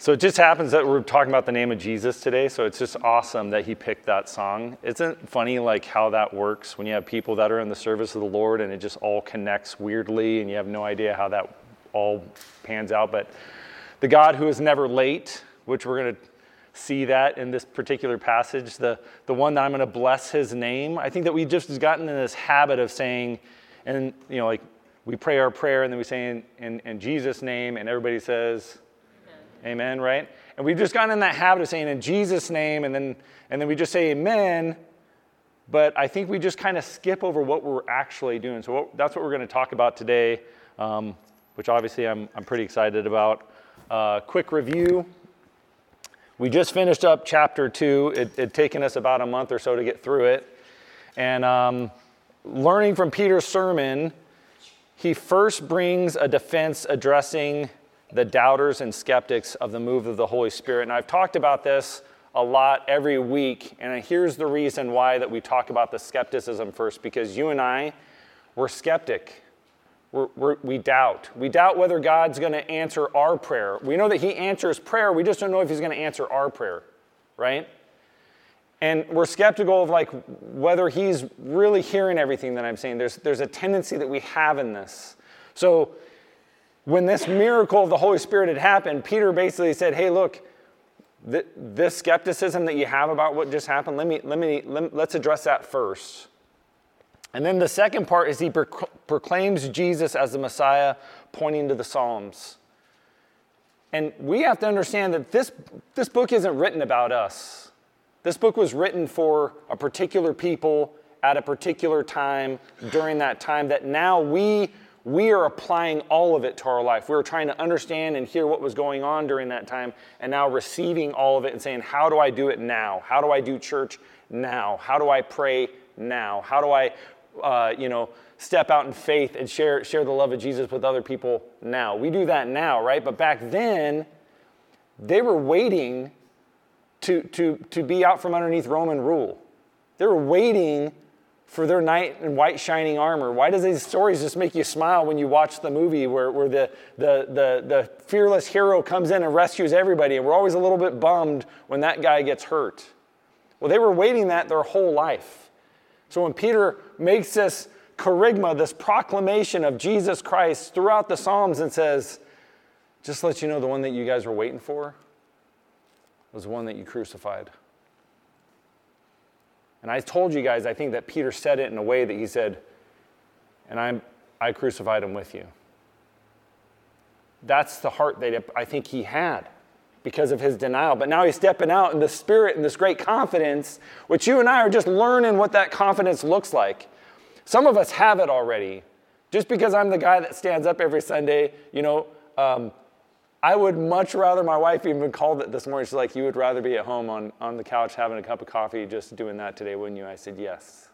So it just happens that we're talking about the name of Jesus today, so it's just awesome that he picked that song. Isn't it funny like how that works when you have people that are in the service of the Lord and it just all connects weirdly and you have no idea how that all pans out? But the God who is never late, which we're going to see that in this particular passage, the one that I'm going to bless his name, I think that we just gotten in this habit of saying, and you know, like we pray our prayer and then we say in Jesus' name and everybody says, Amen, right? And we've just gotten in that habit of saying in Jesus' name, and then we just say amen, but I think we just kind of skip over what we're actually doing. So that's what we're going to talk about today, which obviously I'm pretty excited about. Quick review. We just finished up chapter 2. It had taken us about a month or so to get through it. And learning from Peter's sermon, he first brings a defense addressing the doubters and skeptics of the move of the Holy Spirit. And I've talked about this a lot every week, and here's the reason why that we talk about the skepticism first, because you and I, we're skeptic. We doubt. We doubt whether God's going to answer our prayer. We know that he answers prayer, we just don't know if he's going to answer our prayer, right? And we're skeptical of like whether he's really hearing everything that I'm saying. There's a tendency that we have in this. So when this miracle of the Holy Spirit had happened, Peter basically said, hey, look, this skepticism that you have about what just happened, let's address that first. And then the second part is he proclaims Jesus as the Messiah, pointing to the Psalms. And we have to understand that this book isn't written about us. This book was written for a particular people at a particular time during that time that now we are applying all of it to our life. We were trying to understand and hear what was going on during that time and now receiving all of it and saying, how do I do it now? How do I do church now? How do I pray now? How do I, step out in faith and share the love of Jesus with other people now? We do that now, right? But back then, they were waiting to be out from underneath Roman rule. They were waiting for their knight in white shining armor. Why does these stories just make you smile when you watch the movie where the fearless hero comes in and rescues everybody, and we're always a little bit bummed when that guy gets hurt? Well, they were waiting that their whole life. So when Peter makes this kerygma, this proclamation of Jesus Christ throughout the Psalms and says, just to let you know, the one that you guys were waiting for was the one that you crucified. And I told you guys, I think that Peter said it in a way that he said, and I crucified him with you. That's the heart that I think he had because of his denial. But now he's stepping out in the Spirit and this great confidence, which you and I are just learning what that confidence looks like. Some of us have it already. Just because I'm the guy that stands up every Sunday, I would much rather, my wife even called it this morning, she's like, you would rather be at home on the couch having a cup of coffee just doing that today, wouldn't you? I said, yes.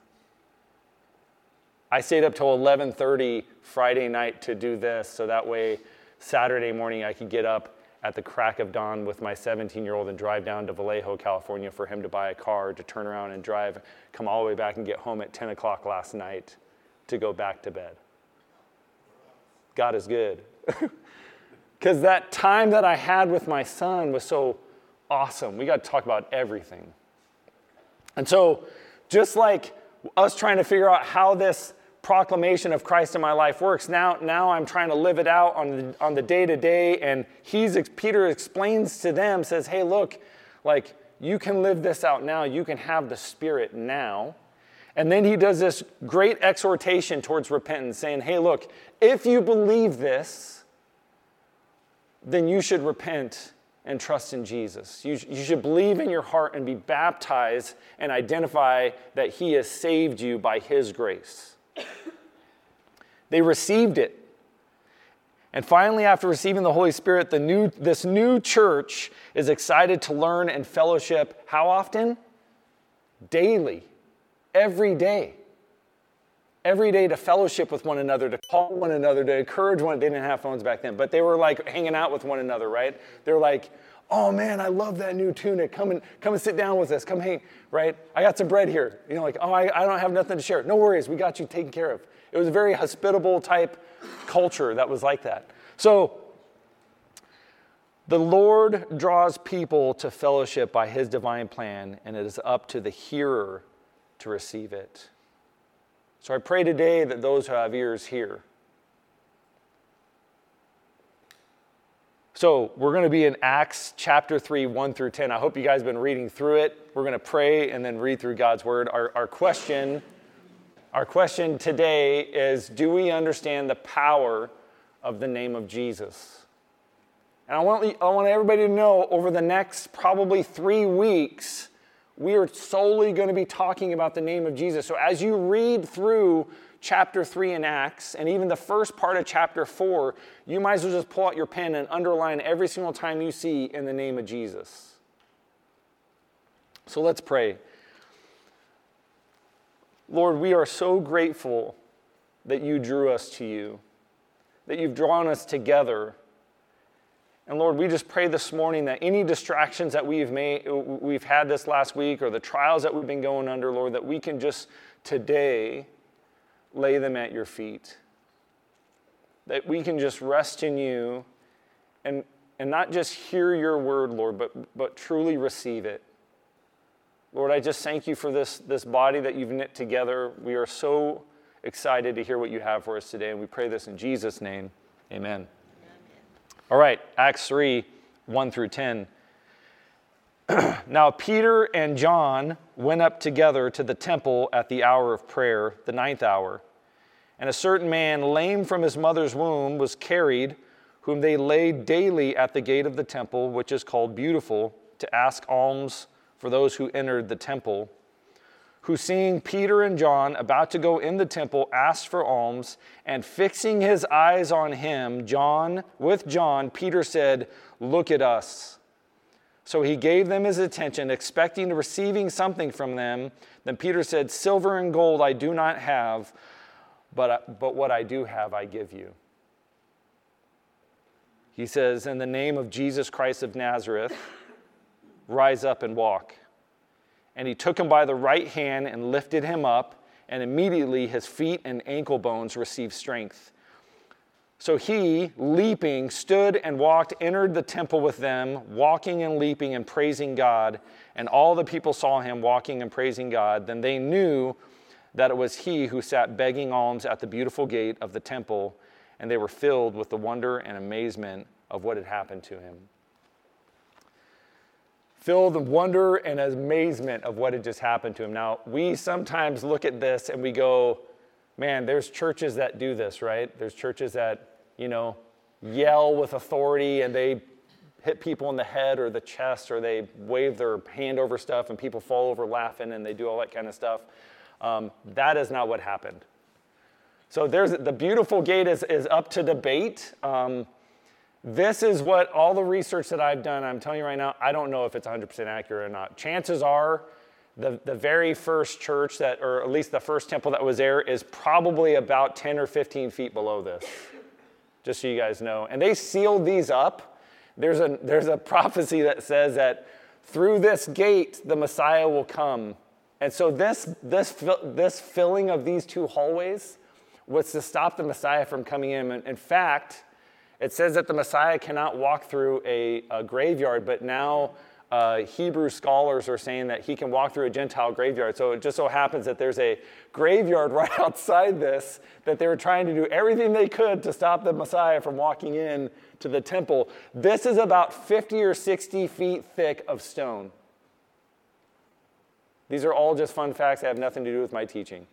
I stayed up till 11:30 Friday night to do this, so that way Saturday morning I could get up at the crack of dawn with my 17-year-old and drive down to Vallejo, California for him to buy a car, to turn around and drive, come all the way back and get home at 10 o'clock last night to go back to bed. God is good. Because that time that I had with my son was so awesome. We got to talk about everything. And so just like us trying to figure out how this proclamation of Christ in my life works, now I'm trying to live it out on the day-to-day, and Peter explains to them, says, hey, look, like you can live this out now. You can have the Spirit now. And then he does this great exhortation towards repentance, saying, hey, look, if you believe this, then you should repent and trust in Jesus. You should believe in your heart and be baptized and identify that he has saved you by his grace. They received it. And finally, after receiving the Holy Spirit, this new church is excited to learn and fellowship. How often? Daily. Every day. Every day to fellowship with one another, to call one another, to encourage one. They didn't have phones back then, but they were like hanging out with one another, right? They're like, oh man, I love that new tunic. Come and sit down with us. Come hang, right? I got some bread here. I don't have nothing to share. No worries, we got you taken care of. It was a very hospitable type culture that was like that. So The Lord draws people to fellowship by his divine plan, and it is up to the hearer to receive it. So I pray today that those who have ears hear. So we're going to be in Acts chapter 3, 1 through 10. I hope you guys have been reading through it. We're going to pray and then read through God's word. Our question today is, do we understand the power of the name of Jesus? And I want everybody to know over the next probably 3 weeks, we are solely going to be talking about the name of Jesus. So as you read through chapter 3 in Acts, and even the first part of chapter 4, you might as well just pull out your pen and underline every single time you see in the name of Jesus. So let's pray. Lord, we are so grateful that you drew us to you, that you've drawn us together. And Lord, we just pray this morning that any distractions that we've had this last week, or the trials that we've been going under, Lord, that we can just today lay them at your feet. That we can just rest in you and not just hear your word, Lord, but truly receive it. Lord, I just thank you for this body that you've knit together. We are so excited to hear what you have for us today, and we pray this in Jesus' name. Amen. All right, Acts 3, 1 through 10. Now Peter and John went up together to the temple at the hour of prayer, the 9th hour. And a certain man, lame from his mother's womb, was carried, whom they laid daily at the gate of the temple, which is called Beautiful, to ask alms for those who entered the temple. Who, seeing Peter and John about to go in the temple, asked for alms, and fixing his eyes on him, with John, Peter said, "Look at us." So he gave them his attention, expecting receiving something from them. Then Peter said, "Silver and gold I do not have, but what I do have I give you." He says, "In the name of Jesus Christ of Nazareth, rise up and walk." And he took him by the right hand and lifted him up, and immediately his feet and ankle bones received strength. So he, leaping, stood and walked, entered the temple with them, walking and leaping and praising God. And all the people saw him walking and praising God. Then they knew that it was he who sat begging alms at the beautiful gate of the temple, and they were filled with the wonder and amazement of what had happened to him. Filled with wonder and amazement of what had just happened to him. Now, we sometimes look at this and we go, man, there's churches that do this, right? There's churches that, yell with authority and they hit people in the head or the chest, or they wave their hand over stuff and people fall over laughing and they do all that kind of stuff. That is not what happened. So the beautiful gate is up to debate. This is what all the research that I've done, I'm telling you right now, I don't know if it's 100% accurate or not. Chances are the very first church or at least the first temple that was there is probably about 10 or 15 feet below this, just so you guys know. And they sealed these up. There's a prophecy that says that through this gate, the Messiah will come. And so this filling of these two hallways was to stop the Messiah from coming in. In fact, it says that the Messiah cannot walk through a graveyard, but now Hebrew scholars are saying that he can walk through a Gentile graveyard. So it just so happens that there's a graveyard right outside this, that they were trying to do everything they could to stop the Messiah from walking in to the temple. This is about 50 or 60 feet thick of stone. These are all just fun facts that have nothing to do with my teaching.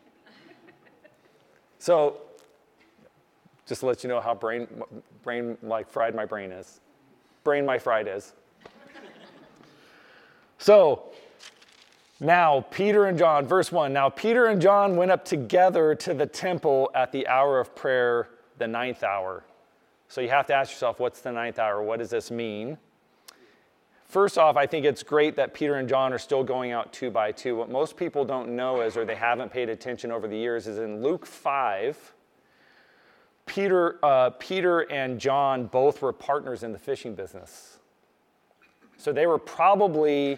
So, just to let you know how brain like fried my brain is. Brain my fried is. So, now Peter and John, verse 1. Now Peter and John went up together to the temple at the hour of prayer, the 9th hour. So you have to ask yourself, what's the 9th hour? What does this mean? First off, I think it's great that Peter and John are still going out 2 by 2. What most people don't know is, or they haven't paid attention over the years, is in Luke 5, Peter and John both were partners in the fishing business. So they were probably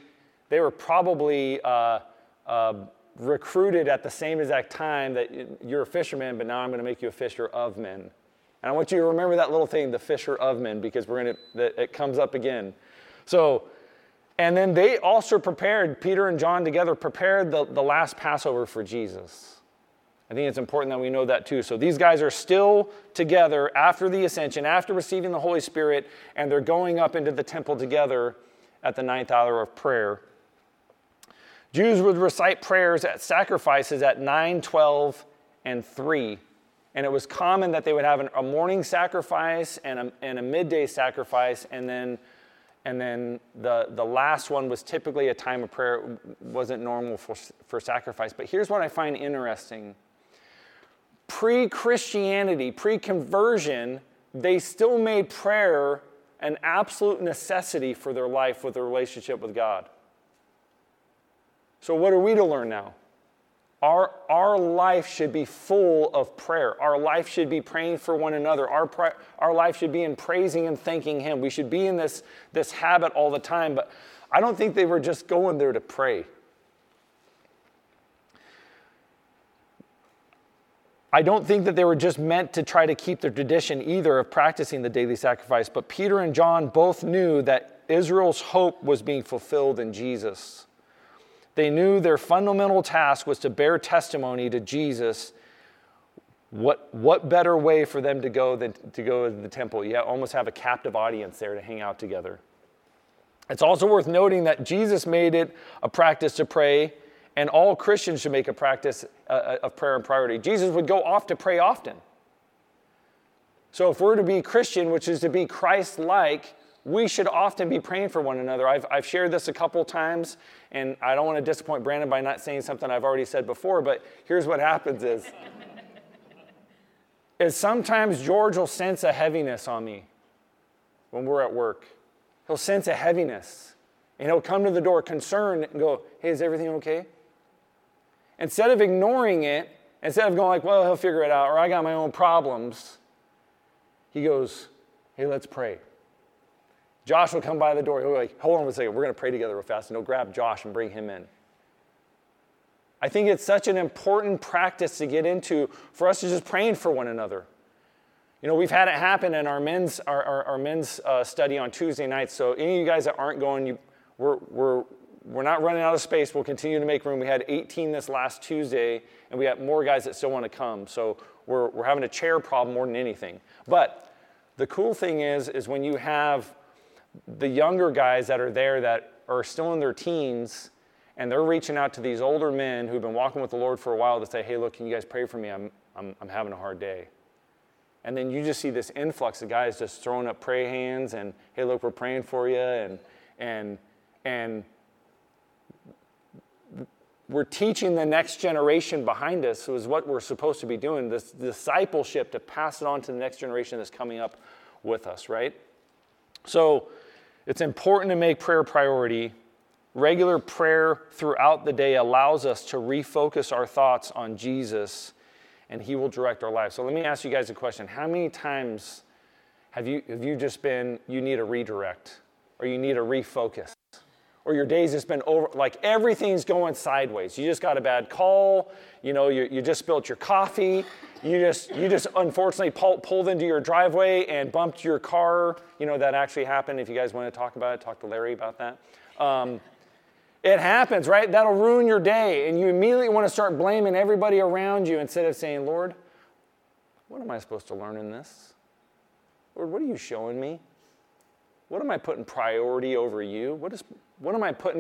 recruited at the same exact time that you're a fisherman, but now I'm going to make you a fisher of men. And I want you to remember that little thing, the fisher of men, because it comes up again. So, and then they also prepared, Peter and John together prepared the last Passover for Jesus. I think it's important that we know that too. So these guys are still together after the ascension, after receiving the Holy Spirit, and they're going up into the temple together at the 9th hour of prayer. Jews would recite prayers at sacrifices at 9, 12, and 3. And it was common that they would have a morning sacrifice and a midday sacrifice, and then the last one was typically a time of prayer. It wasn't normal for sacrifice. But here's what I find interesting. Pre-Christianity, pre-conversion, they still made prayer an absolute necessity for their life with their relationship with God. So what are we to learn now? Our life should be full of prayer. Our life should be praying for one another. Our life should be in praising and thanking Him. We should be in this habit all the time. But I don't think they were just going there to pray. I don't think that they were just meant to try to keep the tradition either of practicing the daily sacrifice. But Peter and John both knew that Israel's hope was being fulfilled in Jesus. They knew their fundamental task was to bear testimony to Jesus. What better way for them to go than to go to the temple? You almost have a captive audience there to hang out together. It's also worth noting that Jesus made it a practice to pray, and all Christians should make a practice of prayer and priority. Jesus would go off to pray often. So if we're to be Christian, which is to be Christ-like, we should often be praying for one another. I've shared this a couple times, and I don't want to disappoint Brandon by not saying something I've already said before, but here's what happens is sometimes George will sense a heaviness on me when we're at work. He'll sense a heaviness, and he'll come to the door concerned and go, hey, is everything okay? Instead of ignoring it, instead of going like, well, he'll figure it out, or I got my own problems, he goes, hey, let's pray. Josh will come by the door. He'll be like, hold on a second. We're going to pray together real fast. And he'll grab Josh and bring him in. I think it's such an important practice to get into for us to just praying for one another. You know, we've had it happen in our men's study on Tuesday nights. So any of you guys that aren't going, we're not running out of space. We'll continue to make room. We had 18 this last Tuesday, and we have more guys that still want to come. So we're having a chair problem more than anything. But the cool thing is when you have the younger guys that are there that are still in their teens, and they're reaching out to these older men who've been walking with the Lord for a while to say, hey, look, can you guys pray for me? I'm having a hard day. And then you just see this influx of guys just throwing up pray hands and, hey, look, we're praying for you. And we're teaching the next generation behind us, who is what we're supposed to be doing, this discipleship to pass it on to the next generation that's coming up with us, right? So it's important to make prayer a priority. Regular prayer throughout the day allows us to refocus our thoughts on Jesus, and He will direct our lives. So let me ask you guys a question. How many times have you just been, you need a redirect, or you need a refocus, or your day's just been over, like everything's going sideways. You just got a bad call, you just spilled your coffee, you just unfortunately pulled into your driveway and bumped your car. That actually happened. If you guys want to talk about it, talk to Larry about that. It happens, right? That'll ruin your day, and you immediately want to start blaming everybody around you instead of saying, Lord, what am I supposed to learn in this? Lord, what are you showing me? What am I putting priority over you? What am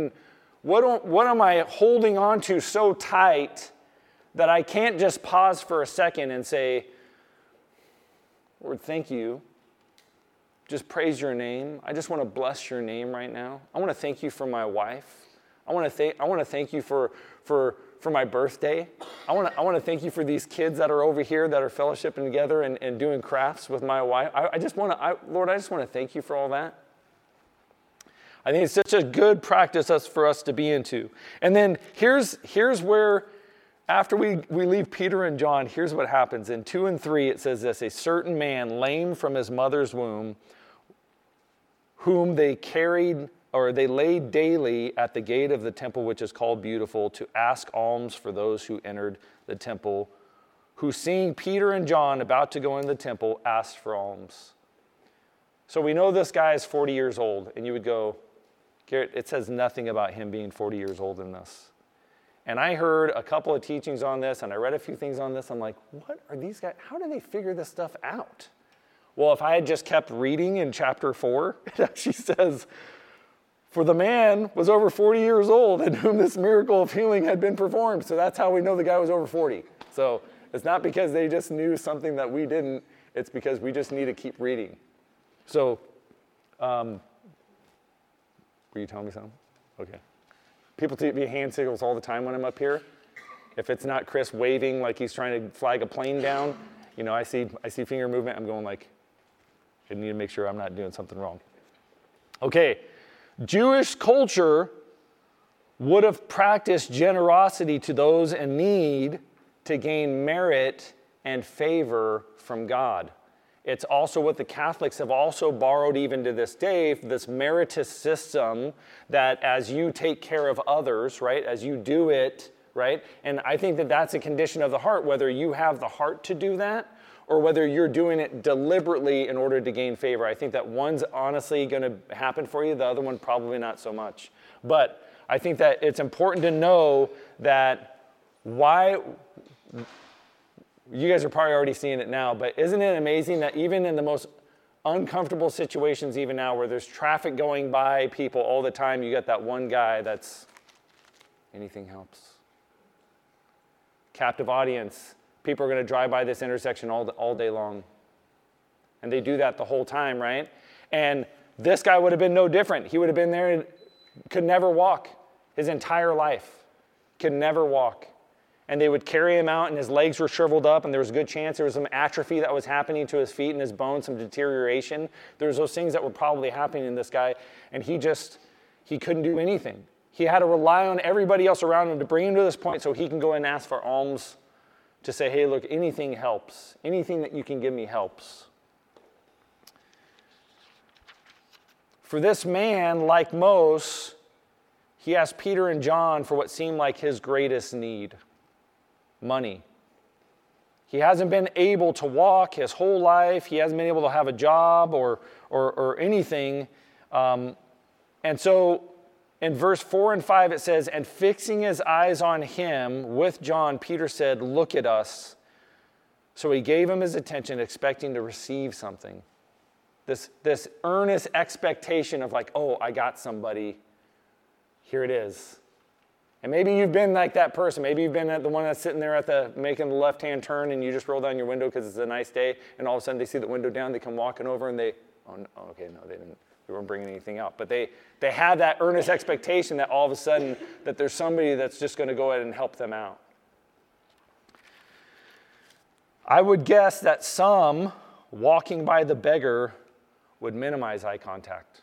I holding on to so tight that I can't just pause for a second and say, Lord, thank you. Just praise your name. I just want to bless your name right now. I want to thank you for my wife. I want to thank you for my birthday. I want to thank you for these kids that are over here that are fellowshipping together and doing crafts with my wife. Lord, I just want to thank you for all that. I think it's such a good practice for us to be into. And then here's where, after we leave Peter and John, here's what happens. In 2 and 3, it says this: a certain man, lame from his mother's womb, whom they laid daily at the gate of the temple, which is called Beautiful, to ask alms for those who entered the temple who, seeing Peter and John about to go into the temple, asked for alms. So we know this guy is 40 years old, and you would go, Garrett, it says nothing about him being 40 years old in this. And I heard a couple of teachings on this, and I read a few things on this. I'm like, what are these guys? How do they figure this stuff out? Well, if I had just kept reading in chapter 4, it actually says, for the man was over 40 years old in whom this miracle of healing had been performed. So that's how we know the guy was over 40. So it's not because they just knew something that we didn't. It's because we just need to keep reading. So, were you telling me something? Okay. People give me hand signals all the time when I'm up here. If it's not Chris waving like he's trying to flag a plane down, I see finger movement. I'm going like, I need to make sure I'm not doing something wrong. Okay. Jewish culture would have practiced generosity to those in need to gain merit and favor from God. It's also what the Catholics have also borrowed even to this day, this meritus system that as you take care of others, right, as you do it, right, and I think that that's a condition of the heart, whether you have the heart to do that or whether you're doing it deliberately in order to gain favor. I think that one's honestly going to happen for you, the other one probably not so much. But I think that it's important to know that why... You guys are probably already seeing it now, but isn't it amazing that even in the most uncomfortable situations, even now where there's traffic going by people all the time, you got that one guy that's, anything helps. Captive audience. People are going to drive by this intersection all day long. And they do that the whole time, right? And this guy would have been no different. He would have been there and could never walk his entire life. Could never walk. And they would carry him out, and his legs were shriveled up, and there was a good chance there was some atrophy that was happening to his feet and his bones, some deterioration. There was those things that were probably happening in this guy, and he couldn't do anything. He had to rely on everybody else around him to bring him to this point so he can go and ask for alms to say, hey, look, anything helps. Anything that you can give me helps. For this man, like most, he asked Peter and John for what seemed like his greatest need. Money. He hasn't been able to walk his whole life. He hasn't been able to have a job or anything. And so in verse 4 and 5 it says, and fixing his eyes on him with John, Peter said, look at us. So he gave him his attention, expecting to receive something. This earnest expectation of like, oh, I got somebody. Here it is. And maybe you've been like that person. Maybe you've been the one that's sitting there making the left-hand turn, and you just roll down your window because it's a nice day, and all of a sudden they see the window down, they come walking over, and they didn't. They weren't bringing anything out. But they have that earnest expectation that all of a sudden that there's somebody that's just going to go ahead and help them out. I would guess that some walking by the beggar would minimize eye contact.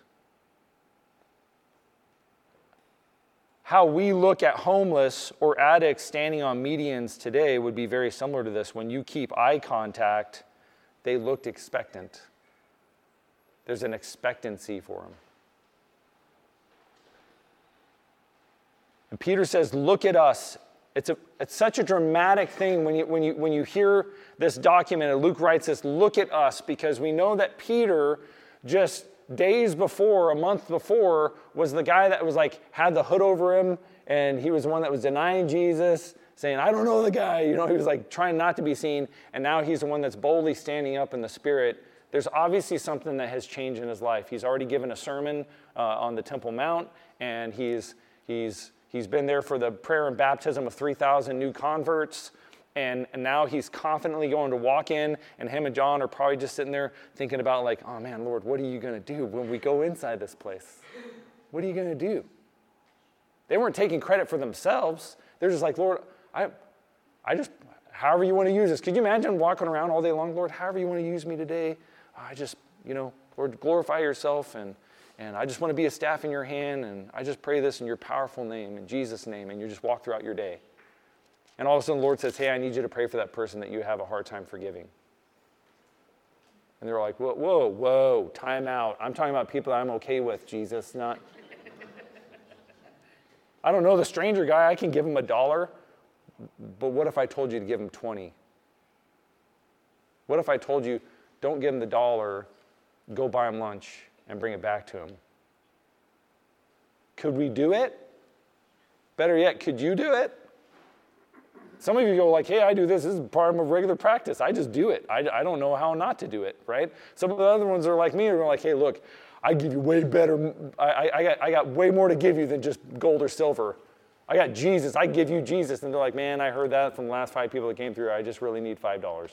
How we look at homeless or addicts standing on medians today would be very similar to this. When you keep eye contact, they looked expectant. There's an expectancy for them. And Peter says, look at us. It's such a dramatic thing when you hear this document, and Luke writes this, look at us, because we know that Peter just days before, a month before, was the guy that was had the hood over him, and he was the one that was denying Jesus, saying, I don't know the guy. He was trying not to be seen, and now he's the one that's boldly standing up in the Spirit. There's obviously something that has changed in his life. He's already given a sermon on the Temple Mount, and he's been there for the prayer and baptism of 3,000 new converts. And now he's confidently going to walk in, and him and John are probably just sitting there thinking about oh man, Lord, what are you going to do when we go inside this place? What are you going to do? They weren't taking credit for themselves. They're just Lord, I just, however you want to use this. Could you imagine walking around all day long, Lord, however you want to use me today? I just, Lord, glorify yourself, and I just want to be a staff in your hand, and I just pray this in your powerful name, in Jesus' name, and you just walk throughout your day. And all of a sudden the Lord says, hey, I need you to pray for that person that you have a hard time forgiving. And they're like, whoa, time out. I'm talking about people that I'm okay with, Jesus, not... I don't know the stranger guy. I can give him $1. But what if I told you to give him 20? What if I told you, don't give him the $1, go buy him lunch and bring it back to him? Could we do it? Better yet, could you do it? Some of you go like, hey, I do this. This is part of my regular practice. I just do it. I don't know how not to do it, right? Some of the other ones are like me, are like, hey, look, I give you way better. I got way more to give you than just gold or silver. I got Jesus. I give you Jesus. And they're like, man, I heard that from the last 5 people that came through. I just really need $5.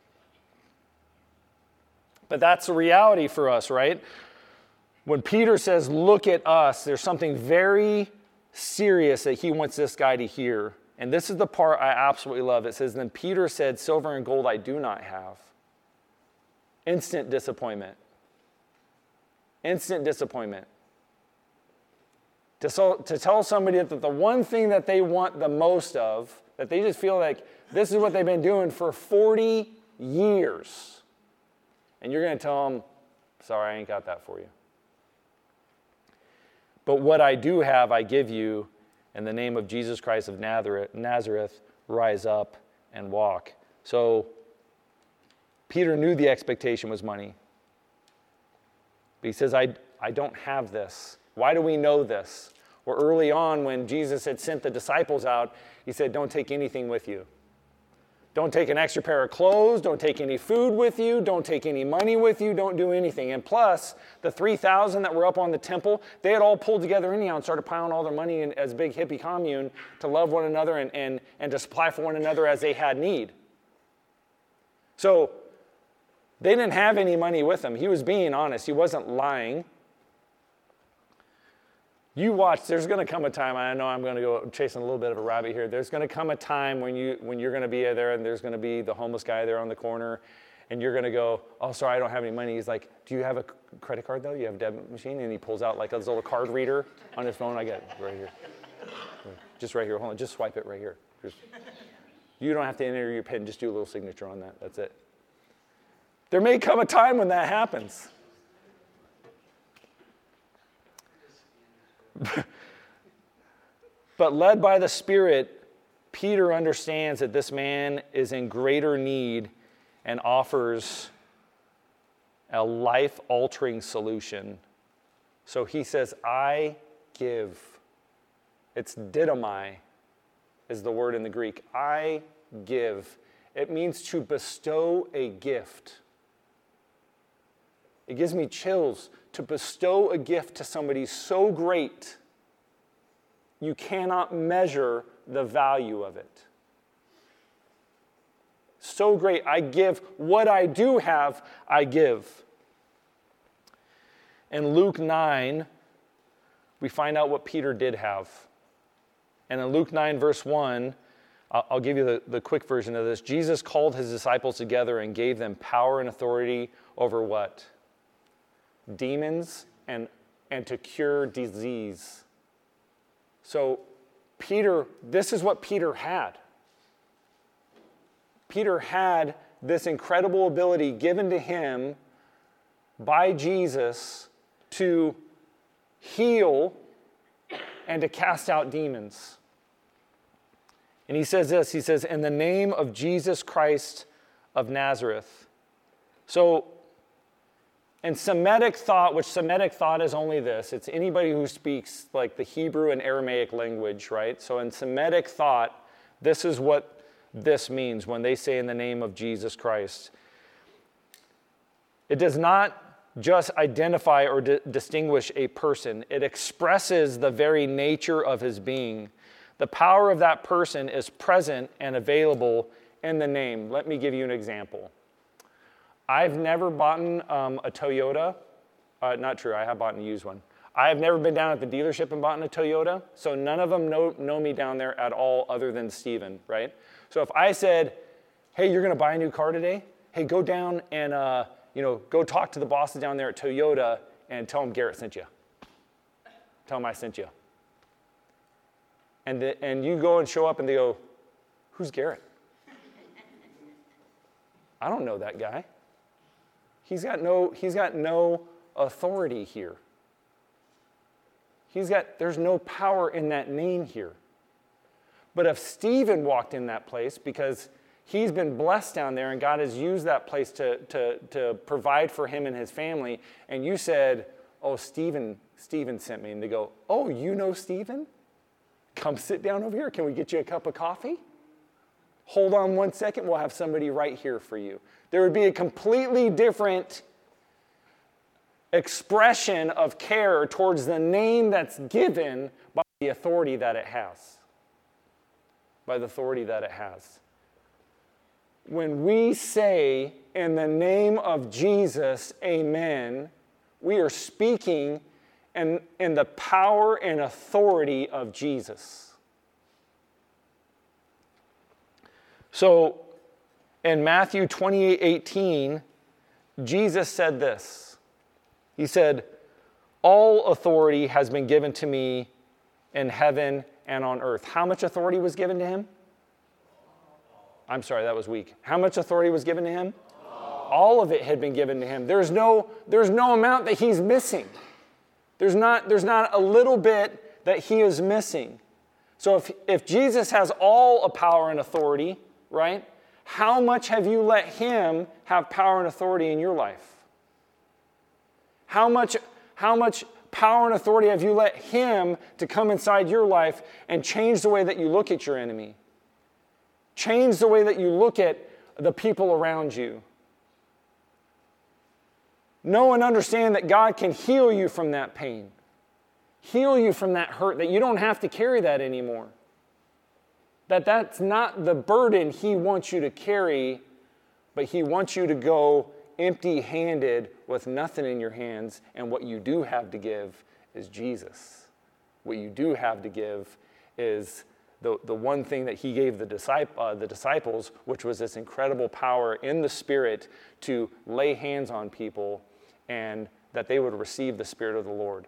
But that's the reality for us, right? When Peter says, look at us, there's something very serious that he wants this guy to hear. And this is the part I absolutely love. It says, then Peter said, silver and gold I do not have. Instant disappointment. Instant disappointment. To tell somebody that the one thing that they want the most of, that they just feel like this is what they've been doing for 40 years. And you're going to tell them, sorry, I ain't got that for you. But what I do have, I give you. In the name of Jesus Christ of Nazareth, rise up and walk. So Peter knew the expectation was money. But he says, I don't have this. Why do we know this? Well, early on when Jesus had sent the disciples out, he said, don't take anything with you. Don't take an extra pair of clothes. Don't take any food with you. Don't take any money with you. Don't do anything. And plus, the 3,000 that were up on the temple, they had all pulled together anyhow and started piling all their money in as a big hippie commune to love one another and to supply for one another as they had need. So they didn't have any money with them. He was being honest. He wasn't lying. You watch, there's going to come a time, I know I'm going to go chasing a little bit of a rabbit here. There's going to come a time when you're going to be there and there's going to be the homeless guy there on the corner and you're going to go, oh, sorry, I don't have any money. He's like, do you have a credit card though? You have a debit machine? And he pulls out like a little card reader on his phone. I got it right here. Just right here. Hold on. Just swipe it right here. You don't have to enter your PIN. Just do a little signature on that. That's it. There may come a time when that happens. But led by the Spirit, Peter understands that this man is in greater need and offers a life-altering solution. So he says, I give. It's didomai is the word in the Greek. I give. It means to bestow a gift. It gives me chills to bestow a gift to somebody so great you cannot measure the value of it. So great, I give. What I do have, I give. In Luke 9, we find out what Peter did have. And in Luke 9, verse 1, I'll give you the quick version of this. Jesus called his disciples together and gave them power and authority over what? Demons and to cure disease. So Peter, this is what Peter had. Peter had this incredible ability given to him by Jesus to heal and to cast out demons. And he says this, he says, in the name of Jesus Christ of Nazareth. So in Semitic thought, which Semitic thought is only this, it's anybody who speaks like the Hebrew and Aramaic language, right? So in Semitic thought, this is what this means when they say in the name of Jesus Christ. It does not just identify or distinguish a person. It expresses the very nature of his being. The power of that person is present and available in the name. Let me give you an example. I've never bought a Toyota. Not true, I have bought a used one. I have never been down at the dealership and bought a Toyota, so none of them know me down there at all other than Steven, right? So if I said, hey, you're going to buy a new car today? Hey, go down and go talk to the bosses down there at Toyota and tell them Garrett sent you. Tell them I sent you. And you go and show up and they go, who's Garrett? I don't know that guy. He's got no authority here. There's no power in that name here. But if Stephen walked in that place because He's been blessed down there, and God has used that place to provide for him and his family. And you said, oh, Stephen sent me. And they go, oh, you know Stephen? Come sit down over here. Can we get you a cup of coffee? Hold on one second. We'll have somebody right here for you. There would be a completely different expression of care towards the name that's given by the authority that it has. By the authority that it has. When we say, in the name of Jesus, amen, we are speaking in the power and authority of Jesus. So, in Matthew 28:18, Jesus said this. He said, all authority has been given to me in heaven and on earth. How much authority was given to him? I'm sorry, that was weak. How much authority was given to him? All of it had been given to him. There's no amount that he's missing. There's not a little bit that he is missing. So if Jesus has all power and authority, right? How much have you let him have power and authority in your life? How much power and authority have you let him to come inside your life and change the way that you look at your enemy? Change the way that you look at the people around you. Know and understand that God can heal you from that pain. Heal you from that hurt, that you don't have to carry that anymore. That's not the burden he wants you to carry, but he wants you to go empty-handed with nothing in your hands, and what you do have to give is Jesus. What you do have to give is the one thing that he gave the disciples, which was this incredible power in the Spirit to lay hands on people and that they would receive the Spirit of the Lord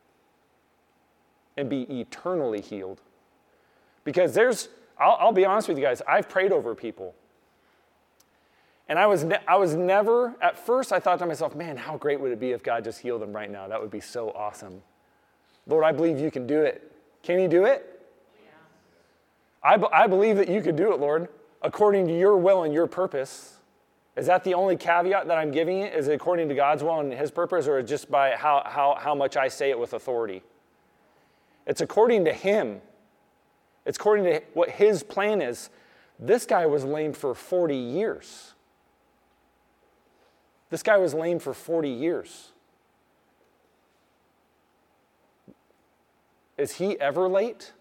and be eternally healed. Because I'll be honest with you guys, I've prayed over people. And I was never, at first I thought to myself, man, how great would it be if God just healed them right now? That would be so awesome. Lord, I believe you can do it. Can you do it? I believe that you could do it, Lord, according to your will and your purpose. Is that the only caveat that I'm giving it? Is it according to God's will and his purpose, or just by how much I say it with authority? It's according to him. It's according to what his plan is. This guy was lame for 40 years. This guy was lame for 40 years. Is he ever late?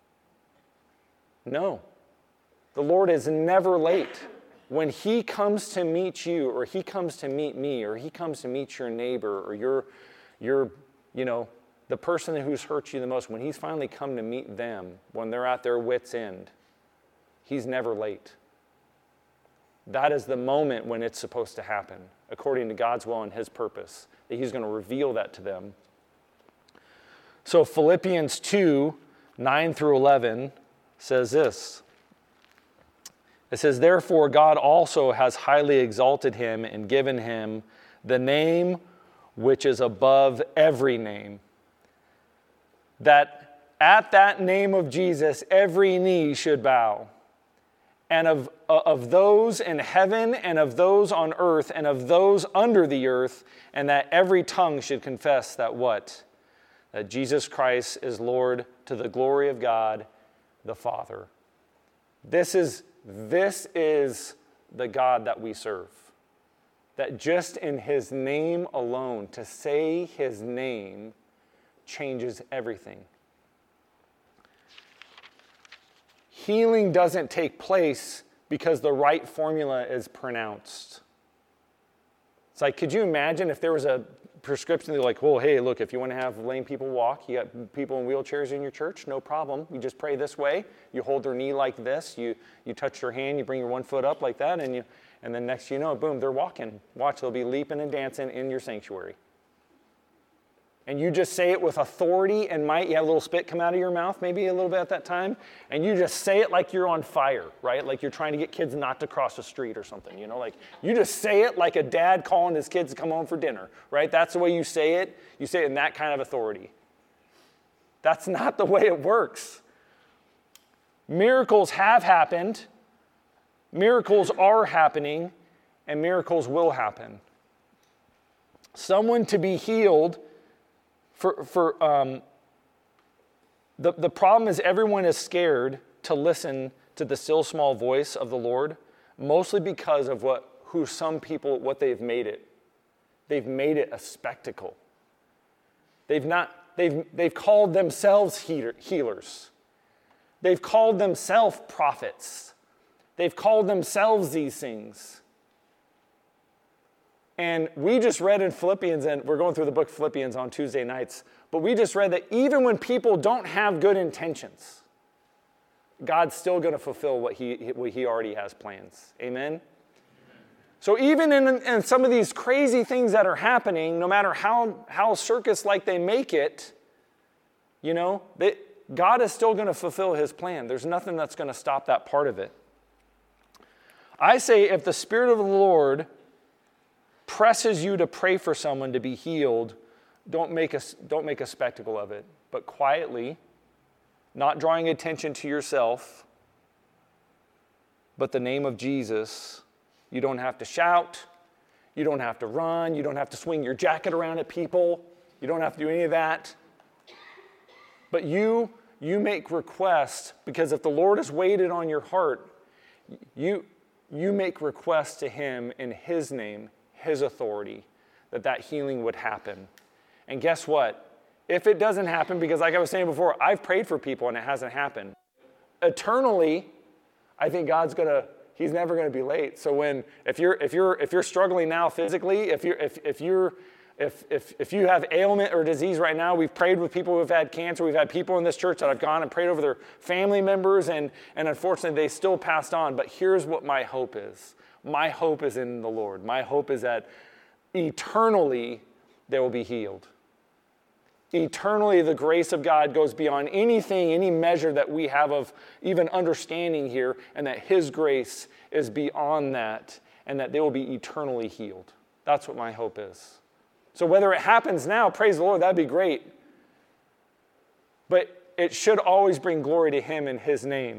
No. The Lord is never late. When he comes to meet you, or he comes to meet me, or he comes to meet your neighbor, or your the person who's hurt you the most, when he's finally come to meet them, when they're at their wits' end, he's never late. That is the moment when it's supposed to happen, according to God's will and his purpose, that he's going to reveal that to them. So Philippians 2:9-11 says this. It says, therefore God also has highly exalted him and given him the name which is above every name, that at that name of Jesus every knee should bow, and of those in heaven and of those on earth and of those under the earth, and that every tongue should confess that what? That Jesus Christ is Lord, to the glory of God the Father. This is the God that we serve. That just in his name alone, to say his name changes everything. Healing doesn't take place because the right formula is pronounced. It's like, could you imagine if there was a prescription that's like, well, hey, look, if you want to have lame people walk, you got people in wheelchairs in your church, no problem. You just pray this way. You hold their knee like this. You touch their hand. You bring your one foot up like that, and then next you know, boom, they're walking. Watch, they'll be leaping and dancing in your sanctuary. And you just say it with authority and might. You have a little spit come out of your mouth, maybe a little bit at that time, and you just say it like you're on fire, right? Like you're trying to get kids not to cross the street or something, like you just say it like a dad calling his kids to come home for dinner, right? That's the way you say it. You say it in that kind of authority. That's not the way it works. Miracles have happened, Miracles are happening, and miracles will happen. Someone to be healed, the problem is everyone is scared to listen to the still small voice of the Lord, mostly because of what they've made it. They've made it a spectacle. They've called themselves healers. They've called themselves prophets. They've called themselves these things. And we just read in Philippians, and we're going through the book of Philippians on Tuesday nights, but we just read that even when people don't have good intentions, God's still going to fulfill what he already has plans. Amen? So even in some of these crazy things that are happening, no matter how circus-like they make it, God is still going to fulfill his plan. There's nothing that's going to stop that part of it. I say if the Spirit of the Lord presses you to pray for someone to be healed, don't make a spectacle of it, but quietly, not drawing attention to yourself, but the name of Jesus. You don't have to shout. You don't have to run. You don't have to swing your jacket around at people. You don't have to do any of that. But you make requests, because if the Lord has waited on your heart, you make requests to him in his name, his authority, that healing would happen. And guess what? If it doesn't happen, because like I was saying before, I've prayed for people and it hasn't happened. Eternally, I think he's never going to be late. So if you're struggling now physically, if you have ailment or disease right now, we've prayed with people who have had cancer. We've had people in this church that have gone and prayed over their family members, and unfortunately they still passed on. But here's what my hope is. My hope is in the Lord. My hope is that eternally they will be healed. Eternally, the grace of God goes beyond anything, any measure that we have of even understanding here, and that his grace is beyond that, and that they will be eternally healed. That's what my hope is. So whether it happens now, praise the Lord, that'd be great. But it should always bring glory to him in his name.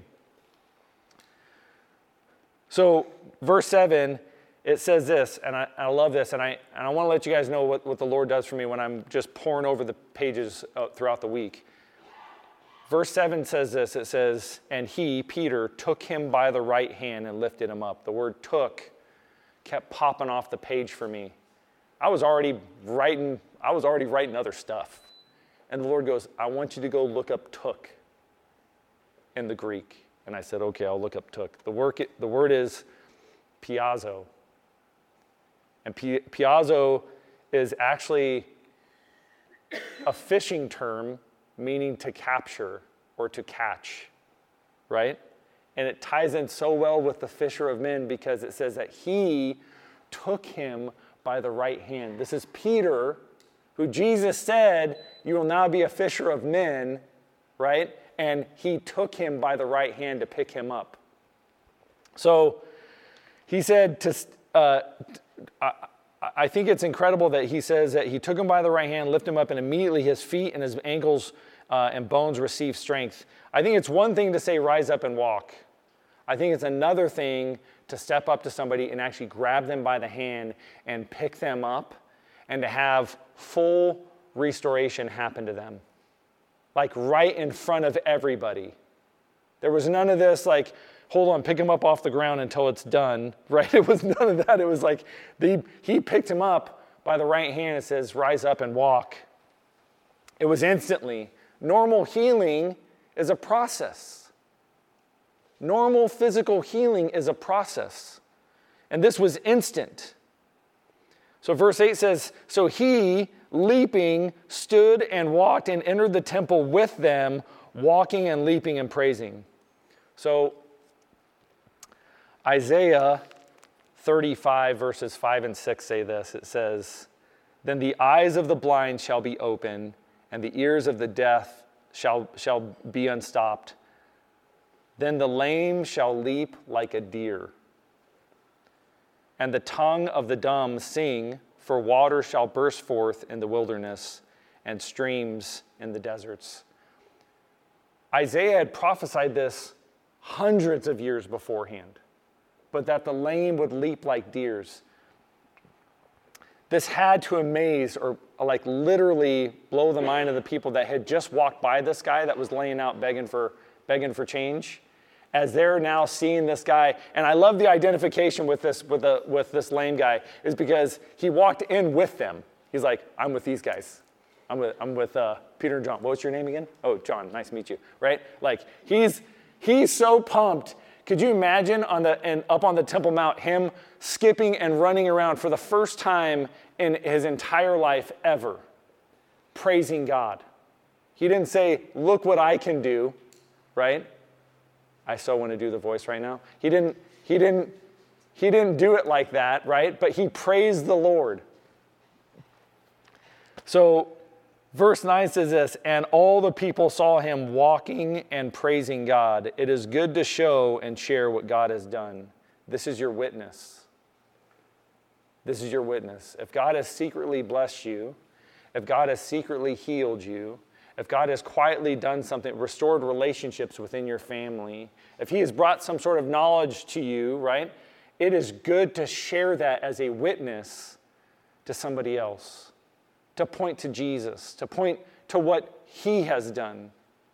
So verse 7, it says this, and I love this, and I want to let you guys know what the Lord does for me when I'm just pouring over the pages throughout the week. Verse 7 says this, it says, and he, Peter, took him by the right hand and lifted him up. The word took kept popping off the page for me. I was already writing other stuff. And the Lord goes, I want you to go look up took in the Greek. And I said, okay, I'll look up took. The word is piazzo. And piazzo is actually a fishing term meaning to capture or to catch, right? And it ties in so well with the fisher of men because it says that he took him by the right hand. This is Peter, who Jesus said, you will now be a fisher of men, right? And he took him by the right hand to pick him up. So he said I think it's incredible that he says that he took him by the right hand, lifted him up, and immediately his feet and his ankles and bones received strength. I think it's one thing to say, rise up and walk. I think it's another thing to step up to somebody and actually grab them by the hand and pick them up and to have full restoration happen to them. Like right in front of everybody. There was none of this like, hold on, pick him up off the ground until it's done, right? It was none of that. It was like he picked him up by the right hand. It says, rise up and walk. It was instantly. Normal healing is a process. Normal physical healing is a process. And this was instant. So verse 8 says, so he, leaping, stood and walked and entered the temple with them, walking and leaping and praising. So Isaiah 35 verses 5 and 6 say this. It says, then the eyes of the blind shall be open, and the ears of the deaf shall be unstopped. Then the lame shall leap like a deer, and the tongue of the dumb sing, for water shall burst forth in the wilderness and streams in the deserts. Isaiah had prophesied this hundreds of years beforehand. but that the lame would leap like deers. This had to amaze or like literally blow the mind of the people that had just walked by this guy that was laying out begging for change, as they're now seeing this guy. And I love the identification with this lame guy is because he walked in with them. He's like, I'm with these guys. I'm with Peter and John. What's your name again? Oh, John. Nice to meet you. Right? Like he's so pumped. Could you imagine up on the Temple Mount, him skipping and running around for the first time in his entire life ever, praising God? He didn't say, look what I can do, right? I so want to do the voice right now. He didn't do it like that, right? But he praised the Lord. So verse 9 says this, and all the people saw him walking and praising God. It is good to show and share what God has done. This is your witness. This is your witness. If God has secretly blessed you, if God has secretly healed you, if God has quietly done something, restored relationships within your family, if he has brought some sort of knowledge to you, right? It is good to share that as a witness to somebody else, to point to Jesus, to point to what he has done.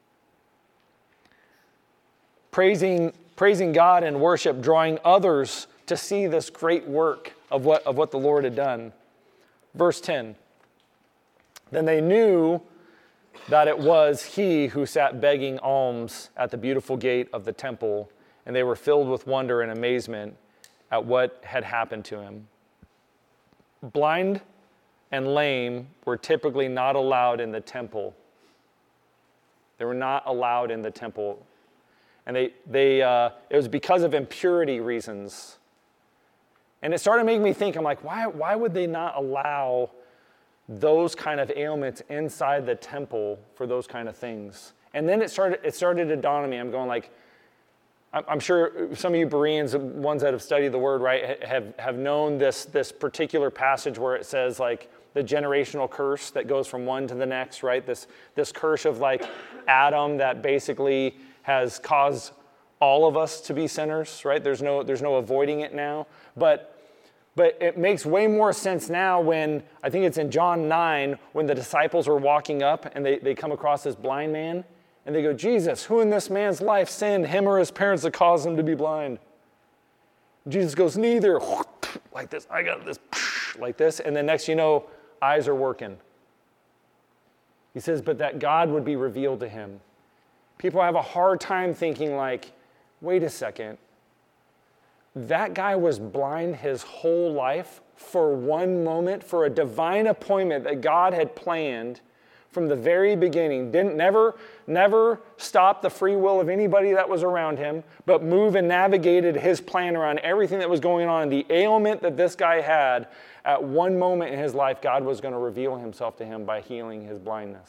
Praising God in worship, drawing others to see this great work of what the Lord had done. Verse 10, then they knew that it was he who sat begging alms at the beautiful gate of the temple, and they were filled with wonder and amazement at what had happened to him. Blind and lame were typically not allowed in the temple. They were not allowed in the temple. And it was because of impurity reasons. And it started making me think, I'm like, why would they not allow those kind of ailments inside the temple for those kind of things? And then it started to dawn on me. I'm going like, I'm sure some of you Bereans, ones that have studied the word, right, have known this particular passage where it says like the generational curse that goes from one to the next, right? This curse of like Adam that basically has caused all of us to be sinners, right? There's no avoiding it now. But it makes way more sense now when, I think it's in John 9, when the disciples are walking up and they come across this blind man and they go, Jesus, who in this man's life sinned, him or his parents, that caused him to be blind? Jesus goes, neither. Like this, I got this, like this. And then next you know, eyes are working. He says, but that God would be revealed to him. People have a hard time thinking like, wait a second. That guy was blind his whole life for one moment, for a divine appointment that God had planned from the very beginning. Never stopped the free will of anybody that was around him, but moved and navigated his plan around everything that was going on. The ailment that this guy had, at one moment in his life, God was going to reveal himself to him by healing his blindness.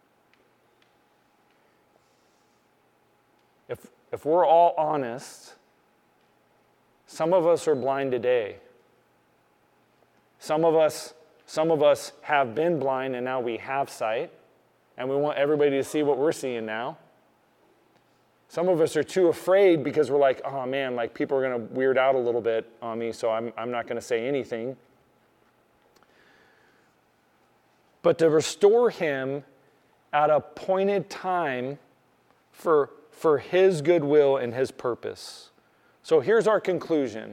If we're all honest, some of us are blind today. Some of us have been blind and now we have sight, and we want everybody to see what we're seeing now. Some of us are too afraid because we're like, oh man, like people are going to weird out a little bit on me, so I'm not going to say anything. But to restore him at a appointed time for his goodwill and his purpose. So here's our conclusion.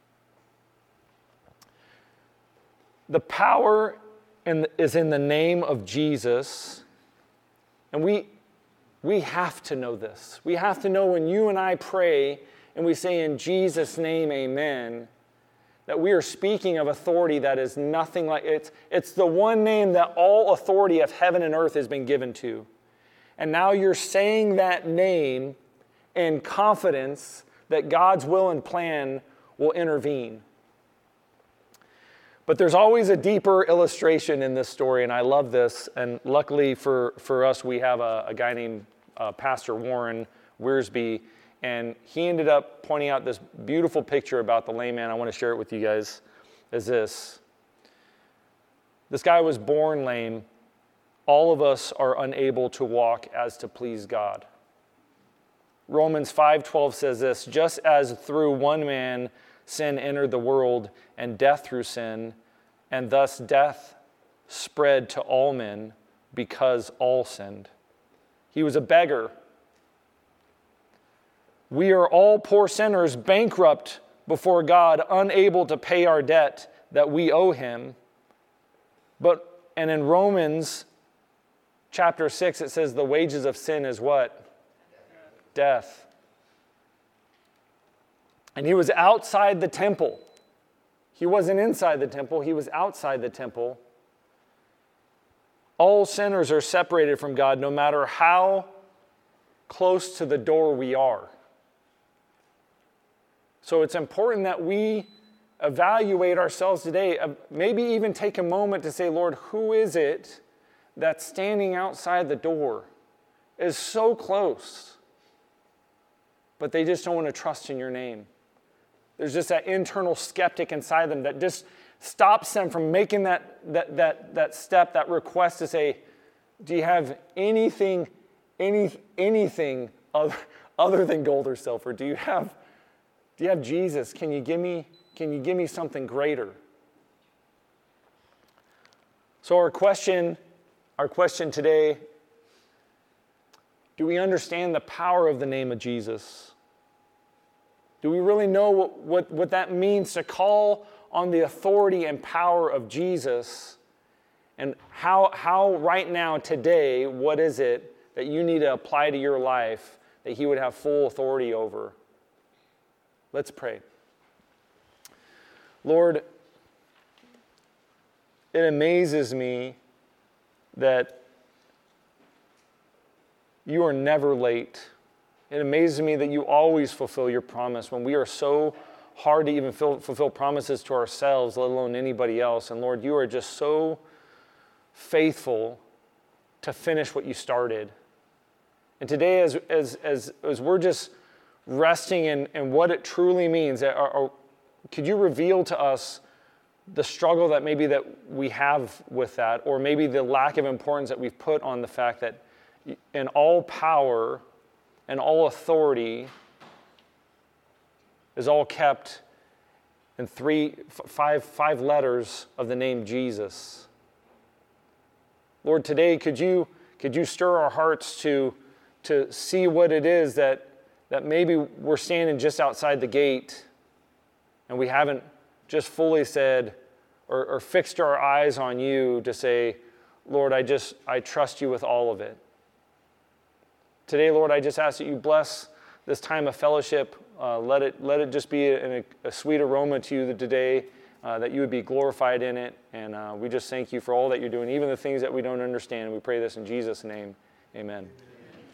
The power is in the name of Jesus, and we have to know this. We have to know when you and I pray and we say in Jesus' name, amen, that we are speaking of authority that is nothing like it. It's the one name that all authority of heaven and earth has been given to. And now you're saying that name in confidence that God's will and plan will intervene. But there's always a deeper illustration in this story, and I love this. And luckily for us, we have a guy named Pastor Warren Wiersbe, and he ended up pointing out this beautiful picture about the lame man. I want to share it with you guys. Is this guy was born lame. All of us are unable to walk as to please God. Romans 5:12 says this, just as through one man sin entered the world, and death through sin, and thus death spread to all men because all sinned. He was a beggar. We are all poor sinners, bankrupt before God, unable to pay our debt that we owe him. And in Romans chapter 6, it says the wages of sin is what? Death. And he was outside the temple. He wasn't inside the temple, he was outside the temple. All sinners are separated from God no matter how close to the door we are. So it's important that we evaluate ourselves today, maybe even take a moment to say, Lord, who is it that's standing outside the door, is so close, but they just don't want to trust in your name? There's just that internal skeptic inside them that just stops them from making that step, that request to say, do you have anything other than gold or silver? Do you have Jesus? Can you give me something greater? So our question today, do we understand the power of the name of Jesus? Do we really know what that means to call on the authority and power of Jesus? And how right now, today, what is it that you need to apply to your life that he would have full authority over? Let's pray. Lord, it amazes me that you are never late. It amazes me that you always fulfill your promise when we are so hard to even fulfill promises to ourselves, let alone anybody else. And Lord, you are just so faithful to finish what you started. And today, as we're just resting in what it truly means, could you reveal to us the struggle that maybe that we have with that, or maybe the lack of importance that we've put on the fact that in all power and all authority is all kept in five letters of the name Jesus. Lord, today could you stir our hearts to see what it is that maybe we're standing just outside the gate and we haven't just fully said or fixed our eyes on you to say, Lord, I trust you with all of it. Today, Lord, I just ask that you bless this time of fellowship. Let it just be a sweet aroma to you today, that you would be glorified in it. And we just thank you for all that you're doing, even the things that we don't understand. We pray this in Jesus' name. Amen.